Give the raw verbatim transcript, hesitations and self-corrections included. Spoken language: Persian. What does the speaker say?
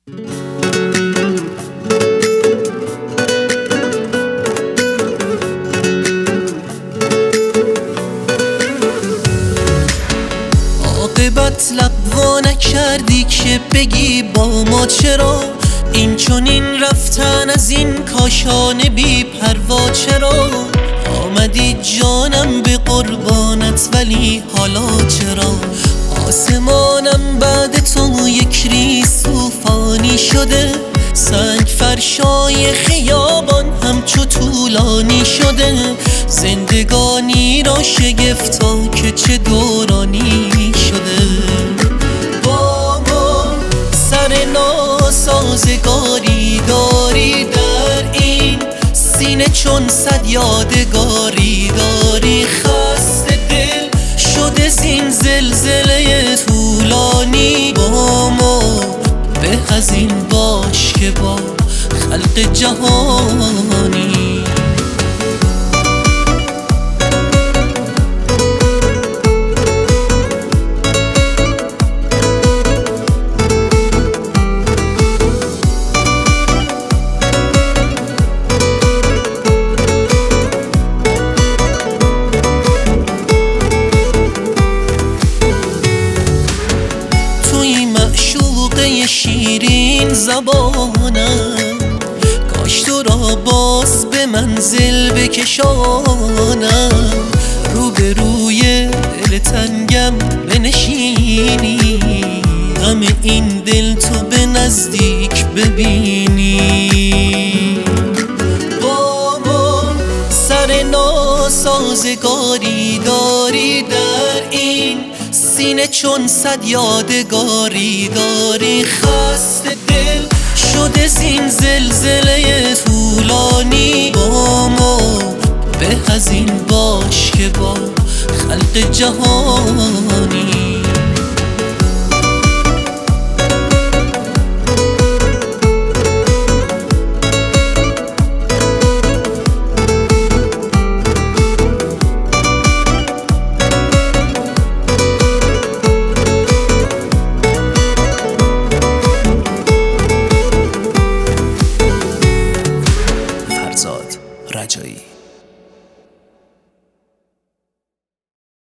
عاقبت لب وا نکردی که بگی با ما چرا این چنین رفتن از این کاشانه بی پروا چرا آمدی جانم به قربانت ولی حالا چرا آسمانم بعد تو یک ریز طوفانی شده سنگ فرشای خیابان همچو طولانی شده زندگانی را شگفتا که چه دورانی شده با ما سر ناسازگاری داری در این سینه چون صد یادگاری داری خسته دل شده زین زلزله طولانی با ما به از این باش که با خلق جهانی شیرین زبانم کاش تو را باز به منزل بکشانم روبروی دل تنگم بنشینی غم این دل تو به نزدیک ببینی با ما سر ناسازگاری داری در این سینه چون صد یادگاری داری خسته دل شده زین زلزله طولانی با ما به از این باش که با خلق جهانی